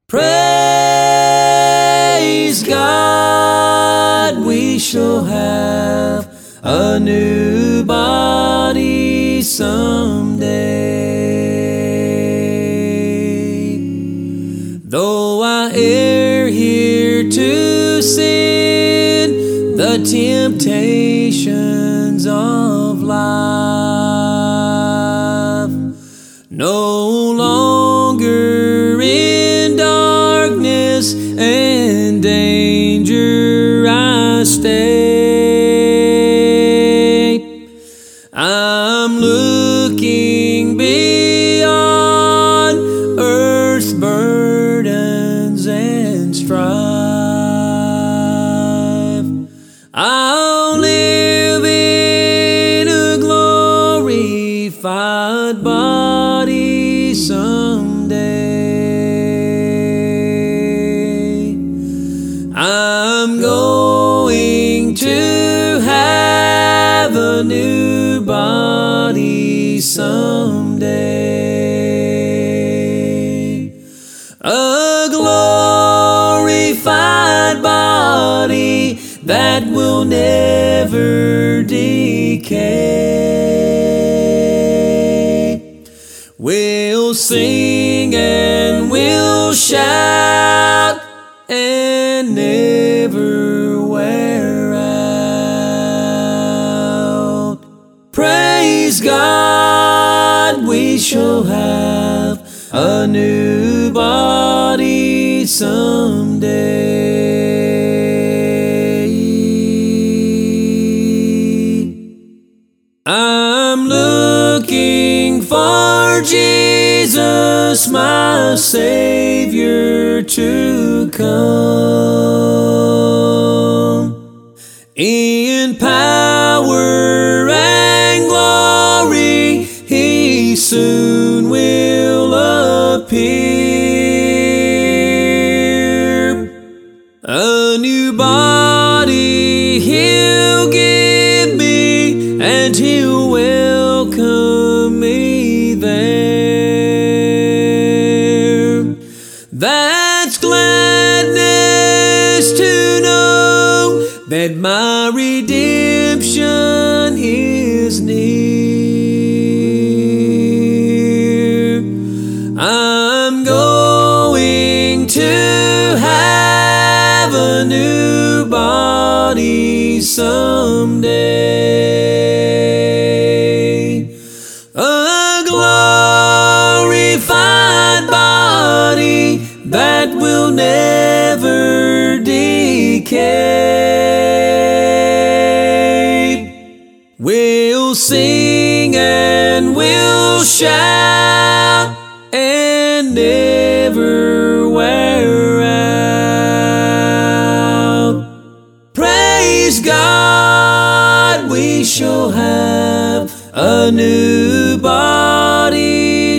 Praise God, we shall have a new body someday. Though I err here to sin, the temptations of life, no longer in darkness and danger I stay. I'm looking beyond earth's burdens and strife. I'll live in a glorified body someday. I'm going to have a new body someday. A glorified body that will never decay. We'll sing and we'll shout and never wear out. Praise God, we shall have a new body someday. I'm looking for Jesus, my Savior, to come in power and glory. He soon will appear. A new body He'll give me, and He'll welcome me there. That's gladness to know that my redemption is near. I'm going to have a new body someday. A glorified body that will never decay. We'll sing and we'll shout and never wear out. Praise God, we shall have a new body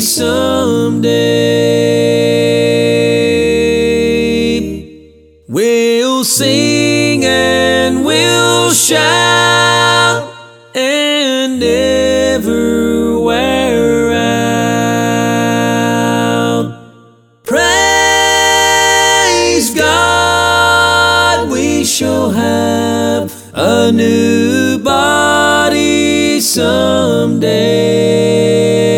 someday. We'll sing and we'll shout and never wear out. Praise God, we shall have a new body someday.